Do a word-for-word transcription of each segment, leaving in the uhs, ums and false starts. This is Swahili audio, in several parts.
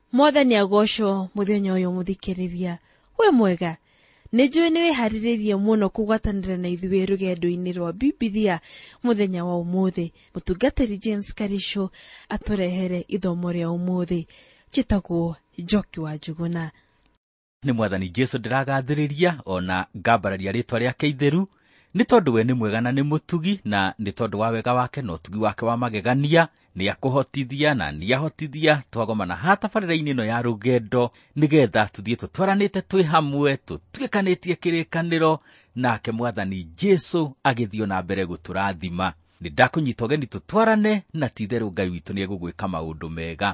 Mwathani agocwo muthenya uyu muthikiriria. We mwega. Nijue niwe hariririe muno kugwatanira na ithuĩ rugendo-inĩ rwa Bibilia muthenya wa umuthi. Mutungatĩri James Karisho aturehere ithomo rĩa umuthi. Chitagwo Njoki wa Njuguna. Ni Mwathani Jesu ndiragathĩrĩria ona ngambararia rĩtwa rĩake itheru nĩ tondũ we nĩ mwega na nĩ mũtugi, na nĩ tondũ wa wega wake na ũtugi wake wa magegania nĩ akũhotithia na nĩ ahotithia twagomana hata barĩra-inĩ ĩno ya rugendo nĩgetha tuthiĩ tũtwaranĩte twĩ hamwe tũtuĩkanĩtie kĩrĩkanĩro nake Mwathani Jesu agĩthiĩ na mbere gũtũrathima. Nĩ ndakũnyita ũgeni tũtwarane na ti-itherũ Ngai witũ nĩ egũgwĩka maũndũ mega.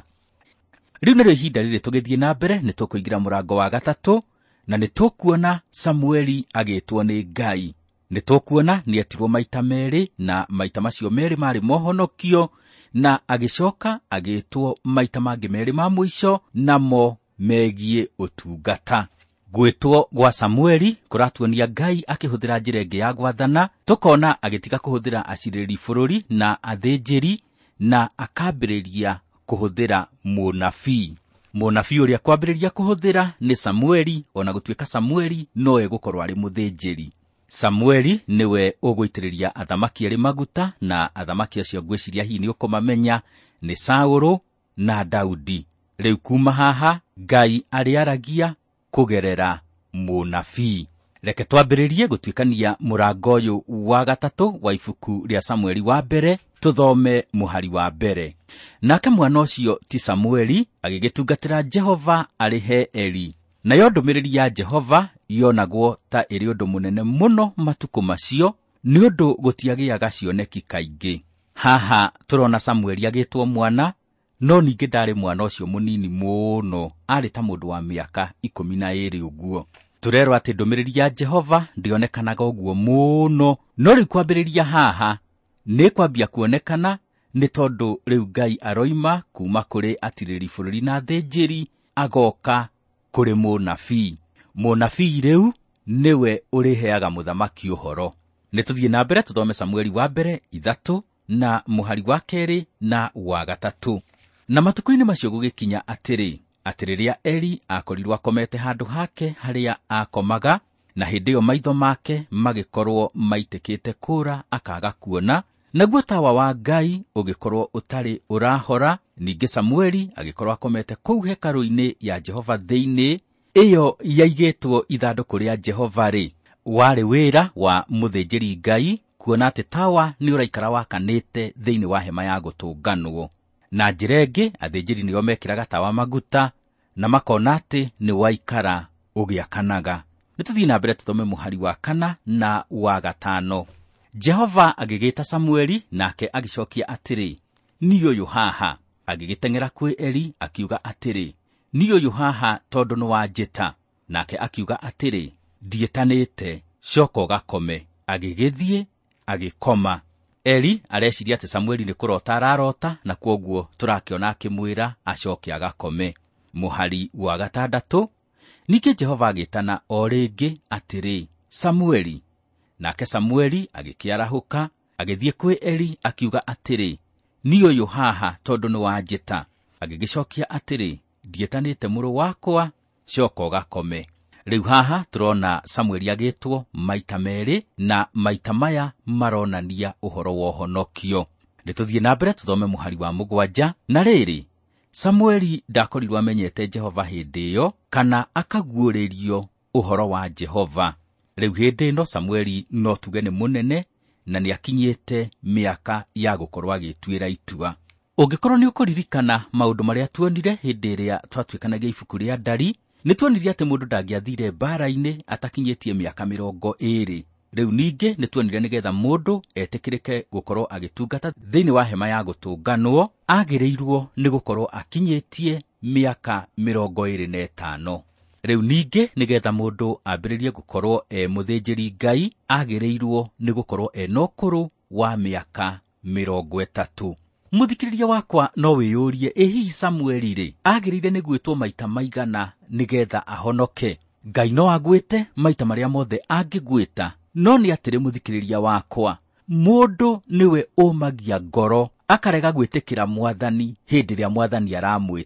Rĩu nĩrĩo ihinda rĩrĩ tũgĩthiĩ na mbere, nĩ tũkũingĩra mũrango wa gatatũ na nĩ tũkuona Samueli agĩtwo nĩ Ngai. Nĩ tũkuona nĩ etirwo maita merĩ na maita macio merĩ marĩ mohonokio, na agĩcoka agĩtwo maita mangĩ merĩ ma mũico namo megiĩ ũtungata. Gwĩtwo gwa Samueli kũratuonia Ngai akĩhũthĩra njĩra ĩngĩ ya gwathana. Tũkona agĩtiga kũhũthĩra acirĩri bũrũri na athĩnjĩri na akambĩrĩria kũhũthĩra mũnabii. Mũnabii ũrĩa kwambĩrĩria kũhũthĩra nĩ Samueli, ona gũtuĩka Samueli nowe gũkorwo arĩ mũthĩnjĩri. Samueli niwe ũgũitĩrĩria athamaki arĩ maguta, na athamaki acio ngwĩciria hihi nĩ ũkũmamenya nĩ Saũlũ na Daudi. Rĩu kuma haha Ngai arĩaragia kũgerera mũnabii. Reke twambĩrĩrie gũtuĩkania mũrango ũyũ wa gatatũ wa ibuku rĩa Samueli wa mbere, tũthome mũhari wa mbere. Nake mwana ũcio ti Samueli agĩgĩtungatĩra Jehova arĩ he Eli. Nayo ndũmĩrĩri ya Jehova yonagwo ta ĩrĩ ũndũ mũnene mũno matukũ macio, nĩ ũndũ gũtiagĩaga cioneki kaingĩ. Haha tũrona Samueli agĩtwo mwana, no ningĩ ndarĩ mwana ũcio mũnini mũno, arĩ ta mũndũ wa mĩaka ikũmi na ĩĩrĩ ũguo. Tũrerwo atĩ ndũmĩrĩri ya Jehova ndĩonekanaga ũguo mũno, no rĩu kwambĩrĩria haha nĩ kwambia kuonekana, nĩ tondũ rĩu Ngai aroima kuma kũrĩ atirĩri bũrũri na athĩnjĩri agoka kũrĩ mũnabii. Mũnabii rĩu niwe ũrĩheaga mũthamaki ũhoro. Nĩ tũthiĩ na mbere tũthome Samueli wa mbere ithatũ na mũhari wa kerĩ na wa gatatũ. Na matukũ-inĩ macio gũgĩkinya atĩrĩ, atĩ rĩrĩa Eli akorirwo akomete handũ hake harĩa akomaga, na hĩndĩ ĩyo maitho make magĩkorwo maitĩkĩte kũra akaga kuona, naguo tawa wa Ngai ũgĩkorwo ũtarĩ ũrahora. Ningĩ Samueli agĩkorwo akomete kũu hekarũ-inĩ ya Jehova thĩinĩ, ĩyo yaigĩtwo ithandũkũ rĩa Jehova rĩ, warĩ wĩra wa mũthĩnjĩri Ngai, kuona atĩ tawa nĩ ũraikara wakanĩte thĩinĩ wa hema ya gũtũnganwo. Na njĩra ĩngĩ athĩnjĩri nĩo mekĩraga tawa maguta na makona atĩ nĩ waikara ũgĩakanaga. Nĩ tũthiĩ na mbere tũthome mũhari wa kana na wa gatano. Jehova agĩgĩta Samueli nake agĩcokia atĩrĩ, niĩ ũyũ haha. Agĩgĩteng'era kwĩ Eli akiuga atĩrĩ, niĩ ũyũ haha tondũ nĩ wanjĩta. Nake akiuga atĩrĩ, ndiĩtanĩte, coka ũgakome. Agĩgĩthiĩ agĩkoma. Eli areciria atĩ Samueli nĩ kũrota ararota, na kwoguo tũrakĩona akĩmwĩra acoke agakome. Mũhari wa gatandatũ. Ningĩ Jehova agĩtana o rĩngĩ atĩrĩ, Samueli. Nake Samueli agĩkĩarahũka agĩthiĩ kwĩ Eli akiuga atĩrĩ, niĩ ũyũ haha tondũ nĩ wanjĩta. Agĩgĩcokia atĩrĩ, ndiĩtanĩte mũrũ wakwa, coka ũgakome. Rĩu haha tũrona Samueli agĩtwo maita merĩ, na maita maya maronania ũhoro wa ũhonokio. Nĩ tũthiĩ na mbere tũthome mũhari wa mũgwanja. Na rĩrĩ, Samueli ndakorirwo amenyete Jehova hĩndĩ ĩyo, kana akaguũrĩrio ũhoro wa Jehova. Rĩu hĩndĩ ĩno Samueli no tuge nĩ mũnene, na nĩ akinyĩte mĩaka ya gũkorwo agĩtuĩra itua. Ũngĩkorwo nĩ ũkũririkana maũndũ marĩa tuonire hĩndĩ ĩrĩa twatuĩkanagia ibuku rĩa Ndari, nĩ tuonire atĩ mũndũ ndangĩathire mbara-inĩ atakinyĩtie mĩaka mĩrongo ĩĩrĩ. Rĩu ningĩ nĩ tuonire nĩgetha mũndũ etĩkĩrĩke gũkorwo agĩtungata thĩinĩ wa hema ya gũtũnganwo, agĩrĩirwo nĩ gũkorwo akinyĩtie mĩaka mĩrongo ĩĩrĩ na ĩtano. Rĩu ningĩ nĩgetha mũndũ ambĩrĩrie gũkorwo e mũthĩnjĩri Ngai, agĩrĩirwo nĩ gũkorwo e na ũkũrũ wa mĩaka mĩrongo ĩtatũ. Mũthikĩrĩria wakwa no wĩyũrie, ĩ hihi Samueli rĩ, agĩrĩire nĩ gwĩtwo maita maigana nĩgetha ahonoke? Ngai no agwĩte maita marĩa mothe angĩgwĩta, no nĩ atĩrĩ mũthikĩrĩria wakwa, mũndũ niwe ũmagia ngoro akarega gwĩtĩkĩra Mwathani hĩndĩ ĩrĩa Mwathani aramwĩta.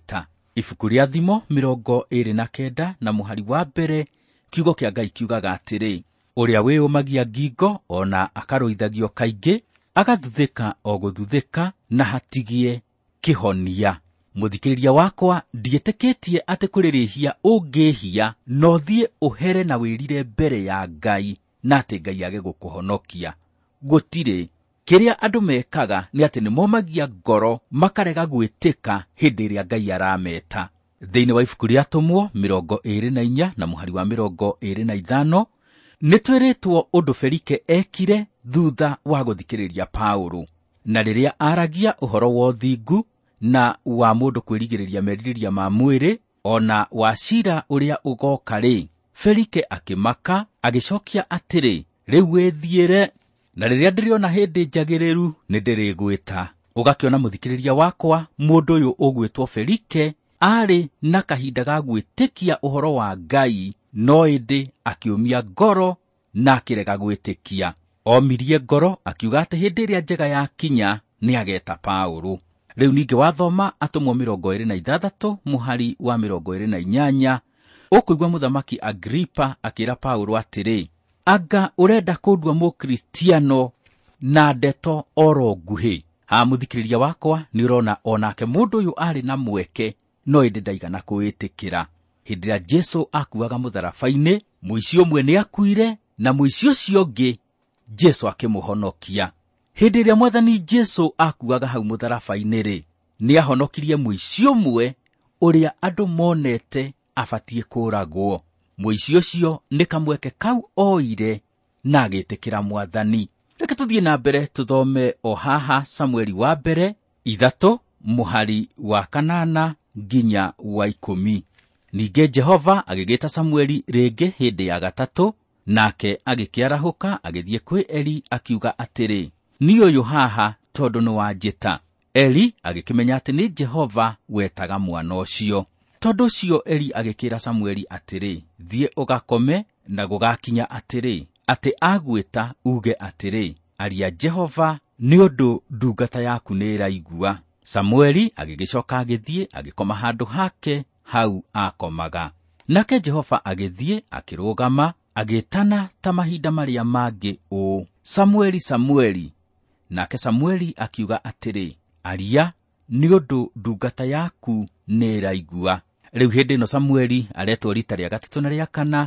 Ibuku rĩa thimo mĩrongo ĩrĩ na kenda na mũhari wa mbere, kiugo kĩa Ngai kiugaga atĩrĩ: ũrĩa wĩyũmagia ngingo ona akarũithagio kaingĩ, agathuthĩka o gũthuthĩka na hatigie kĩhonia. Mũthikĩrĩria wakwa, ndiĩtĩkĩtie atĩ kũrĩ rĩhia ũngĩhia no thiĩ ũhere na wĩrire mbere ya Ngai na atĩ Ngai age gũkũhonokia. Gũtirĩ. Kĩrĩa andũ mekaga nĩ atĩ nĩ momagia ngoro makarega gwĩtĩka hĩndĩ ĩrĩa Ngai arameta. Thĩinĩ wa ibuku rĩa Atũmwo mĩrongo ĩrĩ na inya na mũhari wa mĩrongo ĩrĩ na ithano, nĩ twĩrĩtwo ũndũ Felike ekire thutha wa gũthikĩrĩria Paũlũ. Na rĩrĩa aragia ũhoro wa ũthingu na wa mũndũ kwĩrigĩrĩria merirĩria ma mwĩrĩ, ona wa ciira ũrĩa ũgoka rĩ, Felike akĩmaka, agĩcokia atĩrĩ, rĩu wĩthiĩre, na rĩrĩa ndĩrĩona hĩndĩ njagĩrĩru nĩ ndĩrĩgwĩta. Ũgakĩona mũthikĩrĩria wakwa, mũndũ ũyũ ũgwĩtwo Felike arĩ na kahinda ga gwĩtĩkia ũhoro wa Ngai, no ĩndĩ akĩũmia ngoro na akĩrega gwĩtĩkia. Omirie ngoro akiuga atĩ hĩndĩ ĩrĩa njega yakinya nĩ ageta Paũlũ. Rĩu ningĩ wathoma Atũmwo mĩrongo ĩrĩ na ithathatũ mũhari wa mĩrongo ĩrĩ na inyanya, ũkũigua Mũthamaki Agripa akĩra Paũlũ atĩrĩ, anga ũrenda kũndua Mũkristiano na ndeto oro nguhĩ. Ha mũthikĩrĩria wakwa, nĩ ũrona onake mũndũ ũyũ arĩ na mweke, no ĩndĩ ndaigana kwĩtĩkĩra. Hĩndĩ ĩrĩa Jesũ akuaga mũtharaba-inĩ, mũici ũmwe nĩ akuire na mũici ũcio ũngĩ Jesũ akĩmũhonokia. Hĩndĩ ĩrĩa Mwathani Jesũ akuaga hau mũtharaba-inĩ rĩ, nĩ ahonokirie mũici ũmwe ũrĩa andũ monete abatie kũragwo. Mũici ũcio nĩ kamweke kau oire na agĩtĩkĩra Mwathani. Reke tũthiĩ na mbere tũthome o haha Samueli wa mbere ithatũ mũhari wa kanana nginya wa ikũmi. Ningĩ Jehova agĩgĩta Samueli rĩngĩ hĩndĩ ya gatatũ, nake agĩkĩarahũka agĩthiĩ kwĩ Eli akiuga atĩrĩ, niĩ ũyũ haha tondũ nĩ wanjĩta. Eli agĩkĩmenya atĩ nĩ Jehova wetaga mwana ũcio. Tondũ ũcio Eli agĩkĩra Samueli atĩrĩ, thiĩ ũgakome, na gũgakinya atĩrĩ, atĩ agwĩta uge atĩrĩ, aria Jehova, nĩ ũndũ ndungata yaku nĩ ĩraigua. Samueli agĩgĩcoka agĩthiĩ agĩkoma handũ hake hau akomaga. Nake Jehova agĩthiĩ akĩrũgama agĩtana ta mahinda marĩa mangĩ ũũ, Samueli, Samueli. Nake Samueli akiuga atĩrĩ, aria, nĩ ũndũ ndungata yaku nĩ ĩraigua. Rĩu hĩndĩ ĩno Samueli aretwo rita rĩa gatatũ na rĩa kana,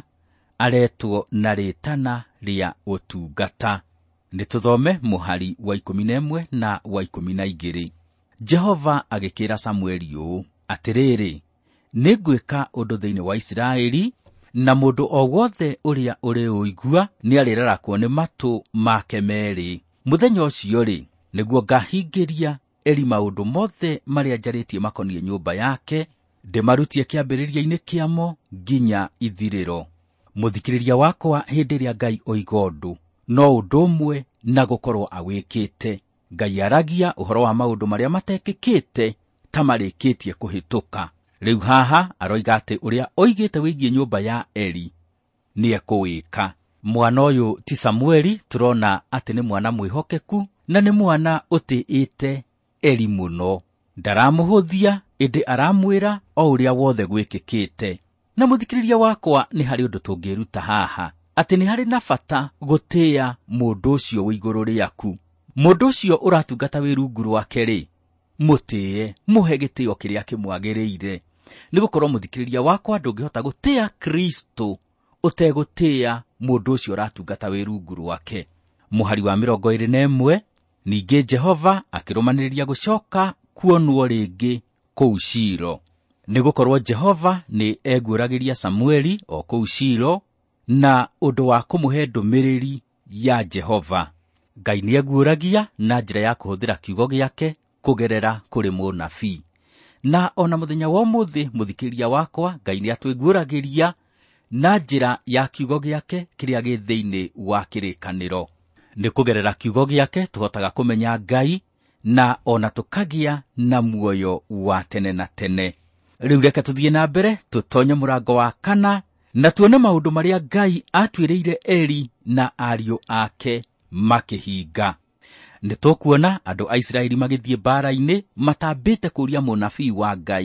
aretwo na rĩtana rĩa ũtungata. Nĩ tũthome mũhari wa ikũmi na ĩmwe na wa ikũmi na igĩrĩ. Jehova agĩkĩra Samueli ũũ, atĩrĩrĩ, nĩ ngwĩka ũndũ thĩinĩ wa Isiraeli, na mũndũ o wothe ũrĩa ũrĩ ũigua nĩ arĩrarakwo nĩ matũ make merĩ. Mũthenya ũcio rĩ, nĩguo ngahingĩria Eli maũndũ mothe marĩa njarĩtie makoniĩ nyũmba yake, ndĩmarutie kĩambĩrĩria-inĩ kĩamo nginya ithirĩro. Mũthikĩrĩria wakwa, hĩndĩ ĩrĩa Ngai oiga ũndũ, no ũndũ ũmwe na gũkorwo awĩkĩte. Ngai aragia ũhoro wa maũndũ marĩa matekĩkĩte ta marĩkĩtie kũhĩtũka. Rĩu haha aroiga atĩ ũrĩa oigĩte wĩgiĩ nyũmba ya Eli nĩ ekũwĩka. Mwana ũyũ ti Samueli, tũrona atĩ nĩ mwana mwĩhokeku na nĩ mwana ũtĩĩte Eli mũno. Ndaramũhũthia, ĩndĩ aramwĩra o ũrĩa wothe gwĩkĩkĩte. Na mũthikĩrĩria wakwa, nĩ harĩ ũndũ tũngĩruta haha, atĩ nĩ harĩ na bata gũtĩĩa mũndũ ũcio wĩ igũrũ rĩaku. Mũndũ ũcio ũratungata wĩ rungu rwake rĩ, mũtĩe, mũhe gĩtĩo kĩrĩa kĩmwagĩrĩire. Nĩ gũkorwo mũthikĩrĩria wakwa, ndũngĩhota gũtĩĩa Kristo ũtegũtĩĩa mũndũ ũcio ũratungata wĩ rungu rwake. Mũhari wa mĩrongo ĩrĩ na ĩmwe, ningĩ Jehova akĩrũmanĩrĩria gũcoka kuonwo rĩngĩ kũu Shilo. Nĩ gũkorwo Jehova nĩ eguũragĩria Samueli o kũu Shilo na ũndũ wa kũmũhe ndũmĩrĩri ya Jehova. Ngai nĩ eguũragia na njĩra ya kũhũthĩra kiugo gĩake kũgerera kũrĩ mũnabii. Na ona mũthenya wa ũmũthĩ, mũthikĩrĩria wakwa, Ngai nĩ atwĩguũragĩria na njĩra ya kiugo gĩake kĩrĩa gĩ thĩinĩ wa kĩrĩkanĩro. Nĩ kũgerera kiugo gĩake tũhotaga kũmenya Ngai na ona tũkagĩa na muoyo wa tene na tene. Rĩu reke tũthiĩ na mbere tũtonye mũrango wa kana na tuone maũndũ marĩa Ngai atuĩrĩire Eli na ariũ ake makĩhinga. Nĩ tũkuona andũ a Isiraeli magĩthiĩ mbara-inĩ matambĩte kũria mũnabii wa Ngai,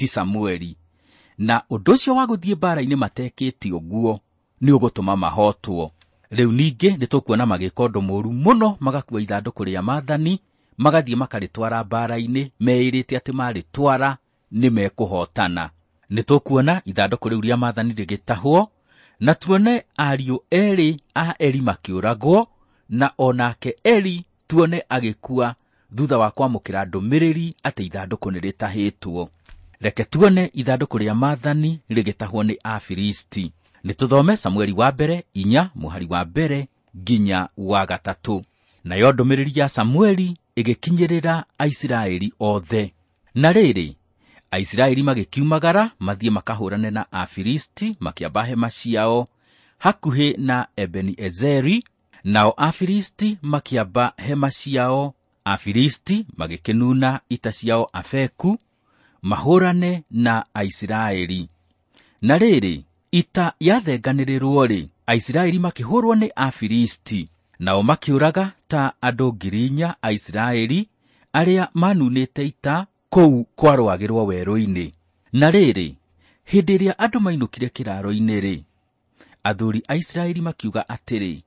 ti Samueli. Na ũndũ ũcio wa gũthiĩ mbara-inĩ matekĩte ũguo nĩ ũgũtũma mahotwo. Rĩu ningĩ nĩtũkuona magĩka ũndũ mũũru mũno, magakua ithandũkũ rĩa maathani, magathiĩ makarĩtwara mbara-inĩ meĩrĩte atĩ marĩtwara nĩ mekũhotana. Nĩtũkuona ithandũkũ rĩu rĩa maathani rĩgĩtahwo, na tuone ariũ erĩ a Eli makĩũragwo, na onake Eli tuone agĩkua thutha wa kwamũkĩra ndũmĩrĩri atĩ ithandũkũ nĩrĩtahĩtwo. Reke tuone ithandũkũ rĩa maathani rĩgĩtahwo nĩ Afilisti. Nĩtũthome Samueli wa mbere inya mũhari wa mbere nginya wa gatatũ. Nayo ndũmĩrĩri ya Samueli ĩgĩkinyĩrĩra Aisiraeli othe. Na rĩrĩ, Aisiraeli magĩkiumagara mathiĩ makahũrane na Afilisti, makĩamba hema ciao hakuhĩ na Ebeni-Ezeri. Nao Afilisti makĩamba hema ciao, Afilisti magĩkĩnuna ita ciao Afeku mahũrane na Aisiraeli. Na rĩrĩ, ita yathenganĩrĩrwo-rĩ, Aisiraeli makĩhũrwo nĩ Afilisti, nao makĩũraga ta andũ ngiri inya Aisiraeli arĩa manunĩte ita kũu kwa rwagĩ rwa werũ-inĩ. Na rĩrĩ, hĩndĩ ĩrĩa andũ mainũkire kĩraro-inĩ-rĩ, athuri a Isiraeli makiuga atĩrĩ,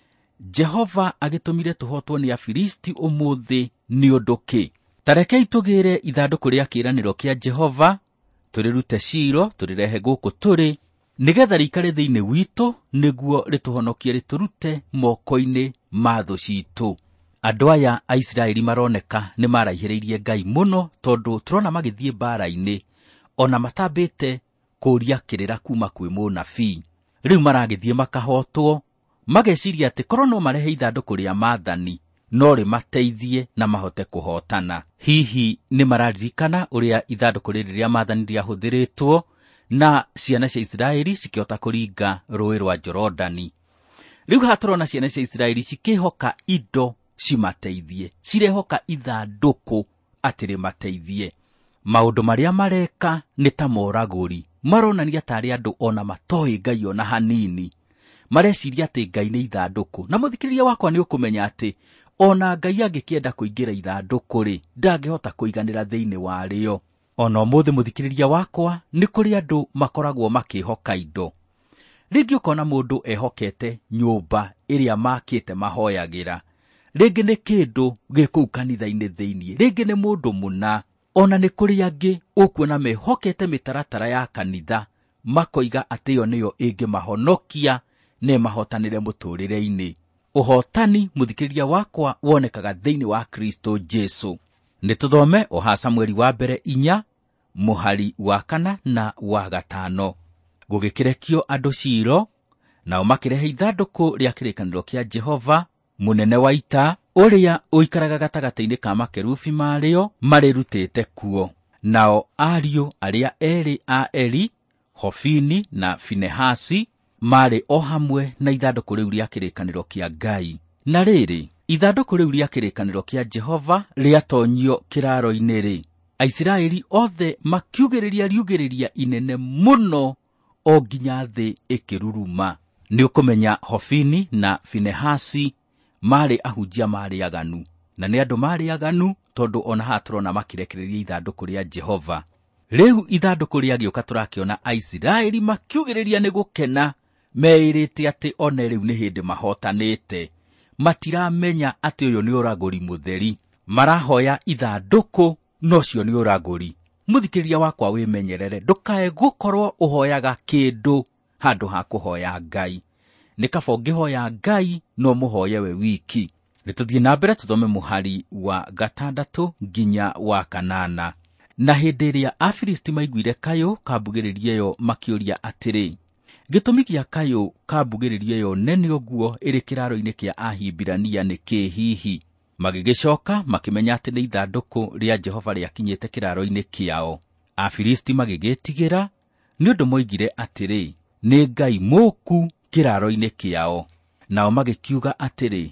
Jehova agĩtũmire tũhotwo nĩ Afilisti ũmũthĩ nĩ ũndũ kĩ? Ta rekei tũgĩre ithandũkũ rĩa kĩĩranĩro kĩa Jehova, tũrĩrute Shilo, tũrĩrehe gũkũ tũrĩ, nĩgetha rĩikare thĩinĩ witũ, nĩguo rĩtũhonokie rĩtũrute moko-inĩ ma thũ ciitũ. Andũ aya a Isiraeli maroneka nĩ maraihĩrĩirie Ngai mũno, tondũ tũrona magĩthiĩ mbara-inĩ ona matambĩte kũũria kĩrĩra kuma kwĩ mũnabii. Rĩu maragĩthiĩ makahotwo, mageciria atĩ korwo no marehe ithandũkũ rĩa maathani no rĩmateithie na mahote kũhotana. Hihi nĩ mararirikana ũrĩa ithandũkũ rĩrĩ rĩa maathani rĩahũthĩrĩtwo na ciana cia Isiraeli cikĩhota kũringa rũũĩ rwa Jorodani. Rĩu haha tũrona ciana cia Isiraeli cikĩhoka indo cimateithie, cirehoka ithandũkũ atĩ rĩmateithie. Maũndũ marĩa mareka nĩ ta moragũri, maronania tarĩ andũ ona matoĩ Ngai ona hanini, mareciria atĩ Ngai nĩ ithandũkũ. Na mũthikĩrĩria wakwa nĩ ũkũmenya atĩ ona Ngai angĩkĩenda kũingĩra ithandũkũ-rĩ, ndangĩhota kũiganĩra thĩinĩ warĩo. Ona ũmũthĩ mũthikĩrĩria wakwa, nĩ kũrĩ andũ makoragwo makĩhoka indo. Rĩngĩ ũkona mũndũ ehokete nyũmba ĩrĩa makĩte mahoyagĩra, rĩngĩ nĩ kĩndũ gĩkũu kanitha-inĩ thĩinĩ, rĩngĩ nĩ mũndũ mũna. Ona nĩ kũrĩ angĩ ũkuona mehokete mĩtaratara ya kanitha, makoiga atĩ ĩyo nĩyo ĩngĩmahonokia na mahotanĩre mũtũrĩre-inĩ. Ũhotani mũthikĩrĩria wakwa wonekaga thĩinĩ wa Kristo Jesu. Nĩtũthome o ha Samueli wa mbere inya mũhari wa kana na wa gatano. Gũgĩkĩrekio andũ Shilo, nao makĩrehe ithandũkũ rĩa kĩrĩkanĩro kĩa Jehova, mũnene wa ita ũrĩa ũikaraga gatagatĩ-inĩ ka makerubi marĩo marĩrutĩte kuo. Nao ariũ arĩa erĩ a Eli, Hofini na Finehasi, marĩ o hamwe na ithandũkũ rĩu rĩa kĩrĩkanĩro kĩa Ngai. Na rĩrĩ, ithandũkũ rĩu rĩa kĩrĩkanĩro kĩa Jehova rĩatonyio kĩraro-inĩ-rĩ, Aisiraeli othe makiugĩrĩria riugĩrĩria inene mũno o nginya thĩ ĩkĩruruma. Nĩ ũkũmenya Hofini na Finehasi marĩ ahunjia marĩ aganu, na nĩ andũ marĩ aganu tondũ ona haha tũrona makĩrekereria ithandũkũ rĩa Jehova. Rĩu ithandũkũ rĩagĩũka tũrakĩona Aisiraeli makiugĩrĩria nĩ gũkena, meĩrĩte atĩ ona rĩu nĩ hĩndĩ mahotanĩte. Matiramenya atĩ ũyũ nĩ ũragũri mũtheri, marahoya ithandũkũ nocio nĩ ũragũri. Mũthikĩrĩria wakwa wĩmenyerere, ndũkae gũkorwo ũhoyaga kĩndũ handũ ha kũhoya Ngai. Nĩ kaba ũngĩhoya Ngai no mũhoye we wiki. Nĩtũthiĩ na mbere tũthome mũhari wa gatandatũ nginya wa kanana. Na hĩndĩ ĩrĩa Afilisti maiguire kayũ ka mbugĩrĩria ĩyo makĩũria atĩrĩ, gĩtũmi gĩa kayũ ka mbugĩrĩria ĩyo nene ũguo ĩrĩ kĩraro-inĩ kĩa Ahibirania nĩ kĩ hihi? Magĩgĩcoka makĩmenya atĩ nĩ ithandũkũ rĩa Jehova rĩakinyĩte kĩraro-inĩ kĩao. Afilisti magĩgĩtigĩra nĩ ũndũ moigire atĩrĩ, nĩ Ngai mũku kĩraro-inĩ kĩao. Nao magĩkiuga atĩrĩ,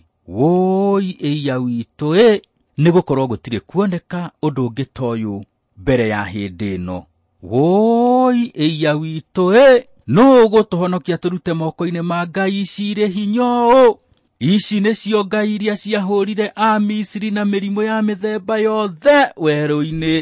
woi ĩiya witũ ĩ, nĩ gũkorwo gũtirĩ kuoneka ũndũ ũngĩ ta ũyũ mbere ya hĩndĩ ĩno. Woi ĩiya witũ ĩ, no gũtũhonokia tũrute moko-inĩ ma ngai ici irĩ hinya ũũ? Ici nĩcio ngai iria ciahũrire a Misiri na mĩrimũ ya mĩthemba yothe werũ-inĩ.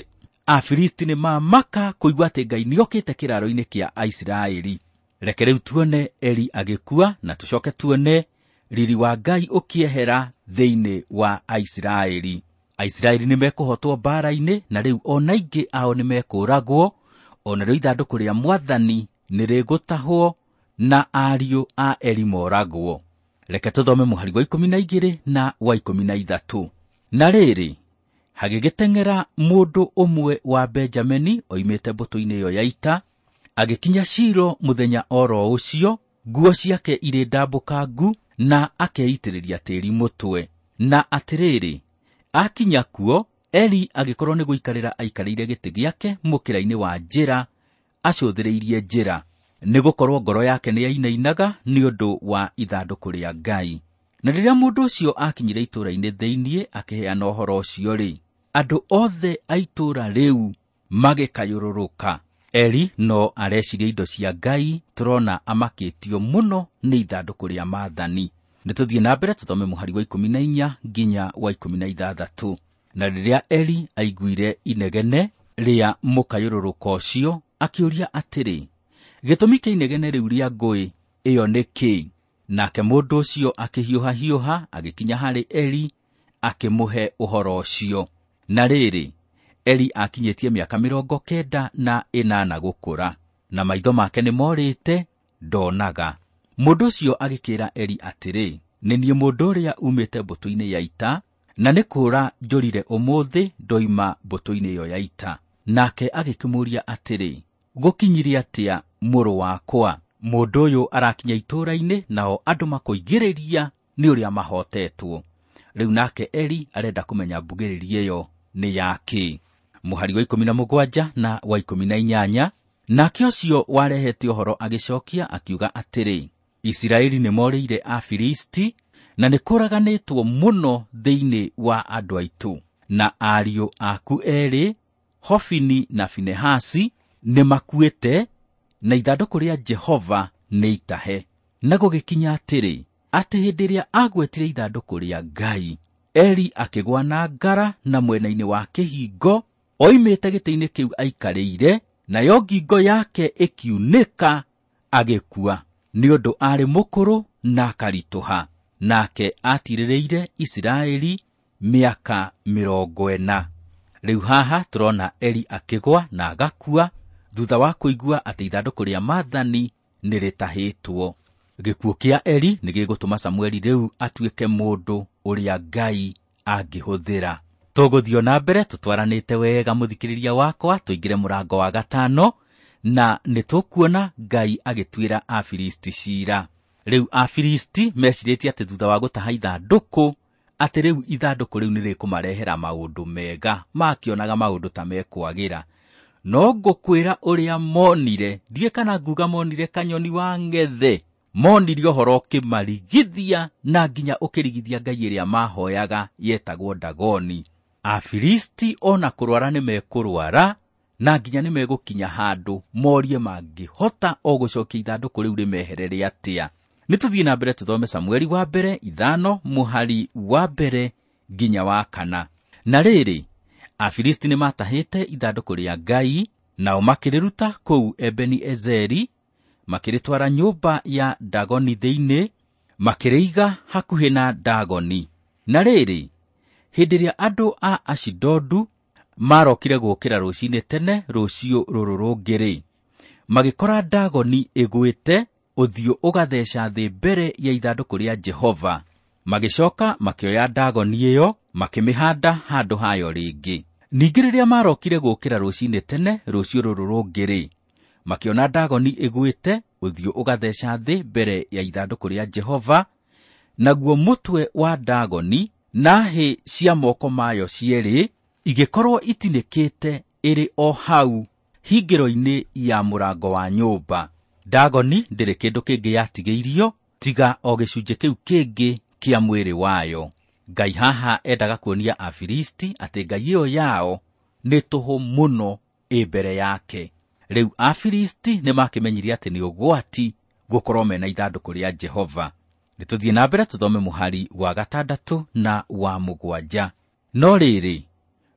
Afilisti nĩ mamaka kũigua atĩ Ngai nĩokĩte kĩraro-inĩ kĩa Aisiraeli. Reke rĩu tuone Eli agĩkua na tũcoke tuone riri wa Ngai ũkĩehera thĩinĩ wa Aisiraeli. Aisiraeli nĩ mekũhotwo mbara-inĩ, na rĩu ona ingĩ ao nĩ mekũragwo, ona rĩu ithandũkũ rĩa Mwathani nĩ rĩgũtahwo na ariũ a Eli moragwo. Reke tũthome mũhari wa ikũmi na igĩrĩ na wa ikũmi na ithatũ. Na rĩrĩ, hagĩgĩteng'era mũndũ ũmwe wa Benjamini oimĩte mbũtũ-inĩ ĩyo ya ita, agĩkinya Shilo mũthenya oro ũcio, nguo ciake irĩ ndambũkangu, na akeitĩrĩria tĩri mũtwe. Na atĩrĩrĩ, akinya kuo, Eli agĩkorwo nĩ gũikarĩra aikarĩire gĩtĩ gĩake mũkĩra-inĩ wa njĩra, acũthĩrĩirie njĩra, nĩgũkorwo ngoro yake nĩ yainainaga nĩ ũndũ wa ithandũkũ rĩa Ngai. Na rĩrĩa mũndũ ũcio akinyire itũũra-inĩ thĩinĩ akĩheana ũhoro ũcio-rĩ, andũ othe a itũũra rĩu magĩkayũrũrũka. Eli no areciria indo cia Ngai, tũrona amakĩtio mũno nĩ ithandũkũ rĩa Maathani. Nĩtũthiĩ na mbere tũthome mũhari wa ikũmi na inya nginya wa ikũmi na ithathatũ. Na rĩrĩa Eli aiguire inegene rĩa mũkayũrũrũko ũcio, akĩũria atĩrĩ, gĩtũmi kĩa inegene rĩu rĩa ngũĩ ĩyo nĩ kĩĩ? Nake mũndũ ũcio akĩhiũha hiũha agĩkinya harĩ Eli, akĩmũhe ũhoro ũcio. Na rĩrĩ, Eli akinyĩtie mĩaka mĩrongo kenda na ĩnana gũkũra, na maitho make nĩ morĩte, ndonaga. Mũndũ ũcio agĩkĩra Eli atĩrĩ, nĩ niĩ mũndũ ũrĩa umĩte mbũtũ-inĩ ya ita, na nĩ kũũra njũrire ũmũthĩ ndoima mbũtũ-inĩ ĩyo ya ita. Nake agĩkĩmũria atĩrĩ, gũkinyire atĩa mũrũ wakwa? Mũndũ ũyũ arakinya itũũra-inĩ, nao andũ makoigĩrĩria nĩ ũrĩa mahotetwo. Rĩu nake Eli arenda kũmenya mbugĩrĩria ĩyo nĩ yakĩ. Mũhari wa ikũmi na mũgwanja na wa ikũmi na inyanya. Nake ũcio warehete ũhoro agĩcokia akiuga atĩrĩ, Isiraeli nĩ morĩire Afilisti, na nĩ kũraganĩtwo mũno thĩinĩ wa andũ aitũ. Na ariũ aku erĩ, Hofini na Finehasi, nĩ makuĩte, na ithandũkũ rĩa Jehova nĩ itahe. Na gũgĩkinya atĩrĩ, atĩ hĩndĩ ĩrĩa agwetire ithandũkũ rĩa Ngai, Eli akĩgwa na ngara na mwena-inĩ wa kĩhingo, oimĩte gĩtĩ-inĩ kĩu aikarĩire, nayo ngingo yake ĩkiunĩka, agĩkua, nĩ ũndũ arĩ mũkũrũ na akaritũha. Nake atirĩrĩire Isiraeli mĩaka mĩrongo ĩna. Rĩu haha tũrona Eli akĩgwa na agakua, thutha wa kũigua atĩ ithandũkũ rĩa Maathani nĩ rĩtahĩtwo. Gĩkuũ kĩa Eli nĩ gĩgũtũma Samũeli rĩu atuĩke mũndũ ũrĩa Ngai angĩhũthĩra. Tũgũthiĩ na mbere tũtwaranĩte wega mũthikĩrĩria wakwa, tũingĩre mũrango wa gatano, na nĩ tũkuona Ngai agĩtuĩra Afilisti ciira. Rĩu Afilisti mecirĩtie atĩ thutha wa gũtaha ithandũkũ, atĩ rĩu ithandũkũ rĩu nĩ rĩkũmarehera maũndũ mega, makĩonaga maũndũ ta mekwagĩra. No ngũkwĩra ũrĩa monire, ndiĩ kana nguga monire kanyoni wa ng'ethe, monire ũhoro ũkĩmarigithia na nginya ũkĩrigithia Ngai ĩrĩa mahoyaga yetagwo Dagoni. Afilisti ona kũrwara nĩ mekũrwara, na nginya nĩ megũkinya handũ morie mangĩhota o gũcokia ithandũkũ rĩu rĩmeherere atĩa. Nĩtũthiĩ na mbere tũthome Samũeli wa mbere ithano mũhari wa mbere nginya wa kana. Na rĩrĩ, Afilisti nĩ matahĩte ithandũkũ rĩa Ngai, nao makĩrĩruta kũu Ebeni-Ezeri, makĩrĩtwara nyũmba ya Dagoni thĩinĩ, makĩrĩiga hakuhĩ na Dagoni. Na rĩrĩ, hĩndĩ ĩrĩa andũ a Ashidodu marokire gũkĩra rũcinĩ tene rũciũ rũrũ rũngĩ-rĩ, magĩkora Dagoni ĩgwĩte, ũthiũ ũgatheca thĩ mbere ya ithandũkũ rĩa Jehova. Magĩcoka makĩoya Dagoni ĩyo, makĩmĩhanda handũ hayo rĩngĩ. Ningĩ rĩrĩa marokire gũkĩra rũcinĩ tene rũciũ rũrũ rũngĩ-rĩ, makĩona Dagoni ĩgwĩte, ũthiũ ũgatheca thĩ mbere ya ithandũkũ rĩa Jehova, naguo mũtwe wa Dagoni na hĩ cia moko mayo cierĩ igĩkorwo itinĩkĩte ĩrĩ o hau hingĩro-inĩ ya mũrango wa nyũmba. Dagoni ndĩrĩ kĩndũ kĩngĩ yatigĩirio tiga o gĩcunjĩ kĩu kĩngĩ kĩa mwĩrĩ wayo. Ngai haha endaga kuonia Afilisti atĩ Ngai ĩyo yao nĩ tũhũ mũno ĩ mbere yake. Rĩu Afilisti nĩ makĩmenyire atĩ nĩ ũgwati gũkorwo mena ithandũkũ rĩa Jehova. Nĩtũthiĩ na mbere tũthome mũhari wa gatandatũ na wa mũgwanja. No rĩrĩ,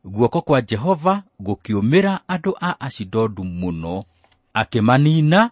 guoko kwa Jehova gukiumira andu a Ashidodu muno, akimanina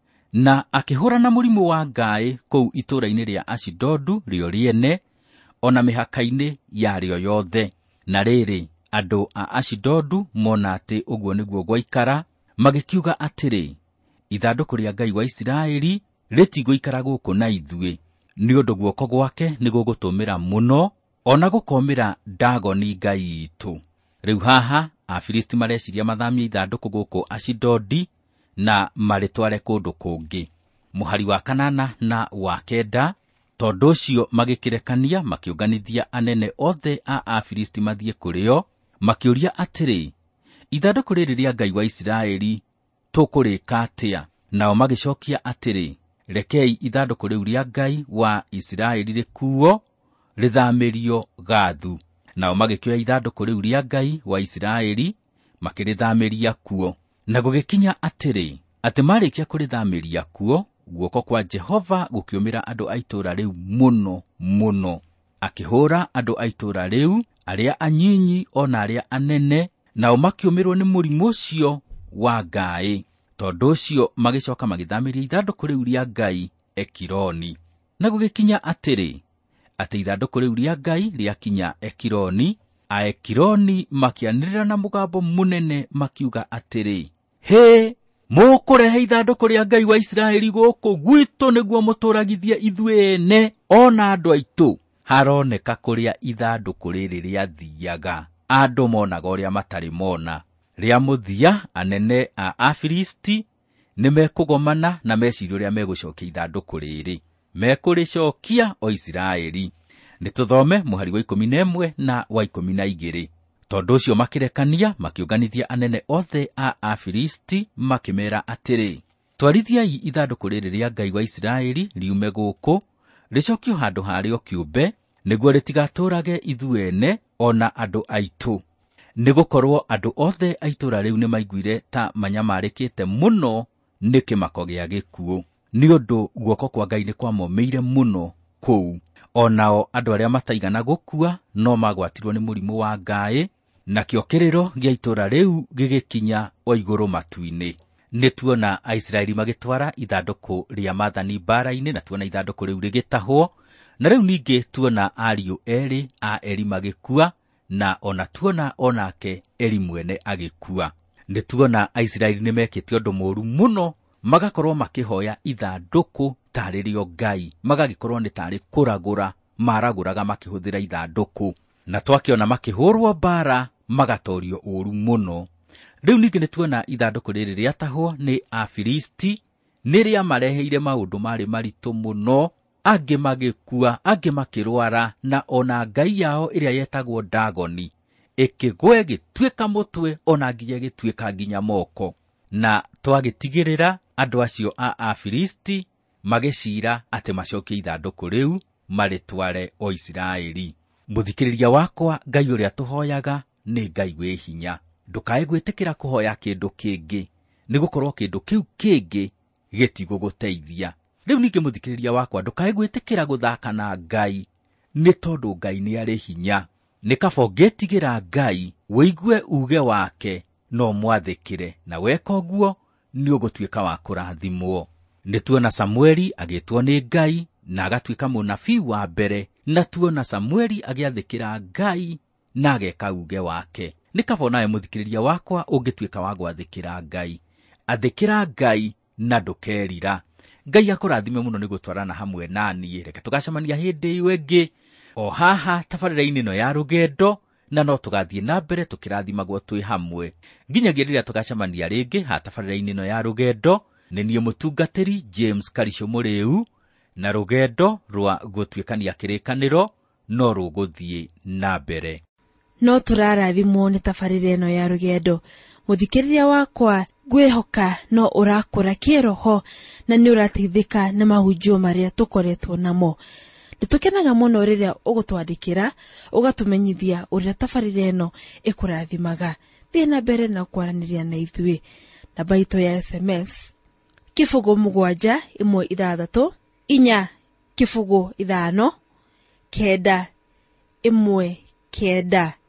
na akihura na murimu wa ngaĩ kou itura-inĩ rĩa Ashidodu rĩo rĩene, ona mĩhaka-inĩ yarĩo yothe. Na rĩrĩ, andũ a Ashidodu mona atĩ ũguo nĩguo gwaikara, magĩkiuga atĩrĩ, ithandũkũ rĩa Ngai wa Isiraeli rĩtigũikara gũkũ na ithuĩ, nĩ ũndũ guoko gwake nĩ gũgũtũmĩra mũno, ona gũkomĩra Dagoni ngai itũ. Rĩu haha Afilisti mareciria mathamia ithandũkũ gũkũ Ashidodi na maritware kũndũ kũngĩ. Mũhari wa kanana na wa kenda, tondũ ũcio magĩkĩrekania, makĩũnganithia anene othe a Afilisti mathiĩ kũrĩo, makĩũria atĩrĩ, ithandũkũ rĩrĩ rĩa Ngai wa Isiraeli tũkũrĩka atĩa? Nao magĩcokia atĩrĩ, rekei ithandũkũ rĩu rĩa Ngai wa Isiraeli rĩkuo rĩthamĩrio Gathu. Nao magĩkĩoya ithandũkũ rĩu rĩa Ngai wa Isiraeli makĩrĩthamĩria kuo. Na gũgĩkinya atĩrĩ, atĩ marĩkia kũrĩthamĩria kuo, guoko kwa Jehova gũkiumĩra andũ a itũũra rĩu mũno mũno, akĩhũra andũ a itũũra rĩu, arĩa anyinyi ona arĩa anene, nao makiumĩrwo nĩ mũrimũ ũcio wa ngaĩ. Tondũ ũcio magĩcoka magĩthamĩria ithandũkũ rĩu rĩa Ngai Ekironi. Na gũgĩkinya atĩrĩ, atĩ ithandũkũ rĩu rĩa Ngai rĩakinya Ekironi, Aekironi makĩanĩrĩra na mũgambo mũnene makiuga atĩrĩ, hĩ, mũkũrehe ithandũkũ rĩa Ngai wa Isiraeli gũkũ gwitũ nĩguo mũtũragithie ithuĩ ene ona andũ aitũ. Haroneka kũrĩa ithandũkũ rĩrĩ rĩathiaga, andũ monaga ũrĩa matarĩ mona. Rĩa mũthia anene a Afilisti nĩmekũgomana na meciria ũrĩa megũcokia ithandũkũ rĩrĩ. Mekũrĩcokia o Isiraeli. Nĩtũthome mũhari wa ikũmi na ĩmwe na wa ikũmi na igĩrĩ. Tondũ ũcio makĩrekania, makĩũnganithia anene othe a Afilisti, makĩmera atĩrĩ, twarithiai ithandũkũ rĩrĩ rĩa Ngai wa Isiraeli riume gũkũ, rĩcokio handũ harĩo kĩũmbe, nĩguo rĩtigatũrage ithuĩ ene ona andũ aitũ. Nĩgũkorwo andũ othe a itũũra rĩu nĩmaiguire ta manyamarĩkĩte mũno nĩ kĩmako gĩa gĩkuũ, nĩ ũndũ guoko kwa Ngai nĩ kwamomĩire mũno kũu. Onao andũ arĩa mataigana gũkua no magwatirwo nĩ mũrimũ wa ngaĩ, na kĩokĩrĩro gĩa itũũra rĩu gĩgĩkinya o igũrũ matu-inĩ. Nĩ tuona Aisiraeli magĩtwara ithandũkũ rĩa maathani mbara-inĩ, na tuona ithandũkũ rĩu rĩgĩtahwo, na rĩu ningĩ tuona ariũ erĩ a Eli magĩkua, na ona tuona onake Eli mwene agĩkua. Nĩ tuona Aisiraeli nĩmekĩte ũndũ mũũru mũno, magakorwo makĩhoya ithandũkũ tarĩ rĩo Ngai, magagĩkorwo nĩ tarĩ kũragũra maragũraga makĩhũthĩra ithandũkũ, na twakĩona makĩhũrwo mbara magatorio ũũru mũno. Rĩu ningĩ nĩ tuona ithandũkũ rĩrĩ rĩatahwo nĩ Afilisti, nĩrĩa mareheire maũndũ marĩ maritũ mũno, angĩ magĩkua, angĩ makĩrwara, na ona ngai yao ĩrĩa yetagwo Dagoni ĩkĩgwe gĩtuĩka mũtwe, ona nginya gĩtuĩka nginya moko. Na twagĩtigĩrĩra andũ acio a Afilisti magĩcira atĩ macokie ithandũkũ rĩu marĩtware o Isiraeli. Mũthikĩrĩria wakwa, Ngai ũrĩa tũhoyaga nĩ Ngai wĩ hinya. Ndũkae gwĩtĩkĩra kũhoya kĩndũ kĩngĩ, nĩgũkorwo kĩndũ kĩu kĩngĩ gĩtigũgũteithia. Rĩu ningĩ mũthikĩrĩria wakwa, ndũkae gwĩtĩkĩra gũthaka na Ngai, nĩ tondũ Ngai nĩ arĩ hinya. Nĩ kaba ũngĩtigĩra Ngai, wĩigue uge wake, no mwathĩkĩre, na weka ũguo nĩ ũgũtuĩka wa kũrathimwo. Nĩ tuona Samueli agĩtwo nĩ Ngai na agatuĩka mũnabii wa mbere, na tuona Samueli agĩathĩkĩra Ngai na ageka uge wake. Nĩ kaba nawe mũthikĩrĩria wakwa ũngĩtuĩka wa gwathĩkĩra Ngai, athĩkĩra Ngai na ndũkerira. Ngai akũrathime mũno nĩ gũtwarana hamwe naniĩ. Reke tũgacemania hĩndĩ ĩyo ĩngĩ o haha tabarĩra-inĩ ĩno ya rũgendo, na no tũgathiĩ na mbere tũkĩrathimagwo twĩ hamwe nginyagia rĩrĩa tũgacemania rĩngĩ ha tabarĩra-inĩ ĩno ya rũgendo. Nĩ niĩ mũtungatĩri James Karicio Mũrĩu, na rũgendo rwa gũtuĩkania kĩrĩkanĩro no rũgũthiĩ na mbere. No tũrarathimwo nĩ tabarĩra ĩno ya rũgendo. Mũthikĩrĩria wakwa, ngwĩhoka no ũrakũra kĩroho na nĩ ũrateithĩka na mahunjio marĩa tũkoretwo namo. Nĩtũkenaga mũno rĩrĩa ũgũtwandĩkĩra ũgatũmenyithia ũrĩa tabarĩra ĩno ĩkũrathimaga. Thiĩ na mbere na kwaranĩria na ithuĩ. Namba itũ ya S M S kĩbũgũ mũgwanja ĩmwe ithathatũ inya kĩbũgũ ithano kenda ĩmwe kenda.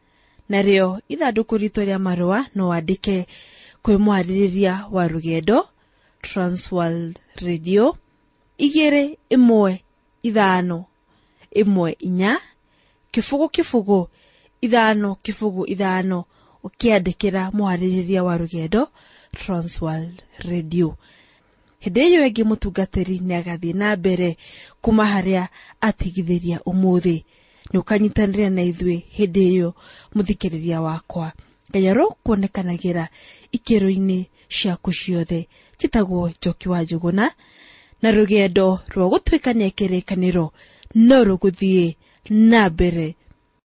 Narĩo ithanduku ritũ rĩa marũa no wandĩke kwĩ mwarĩrĩria wa rũgendo Transworld Radio igĩrĩ ĩmwe ithano ĩmwe inya kifugu kifugu ithano kifugu ithano ukiandĩkĩra mwarĩrĩria wa rũgendo Transworld Radio. Hĩndĩ ĩyo ĩngĩ mũtungatĩri nĩ agathiĩ na mbere kuma harĩa atigithĩria ũmũthĩ. Nĩ ũkanyitanĩra na ithuĩ hĩndĩ ĩyo mũthikĩrĩria wakwa. Ngai arokuonekanagĩra ikĩro-inĩ ciaku ciothe. Njĩtagwo Njoki wa Njũgũna, na rũgendo rwa gũtuĩkania kĩrĩkanĩro no rũgũthiĩ na mbere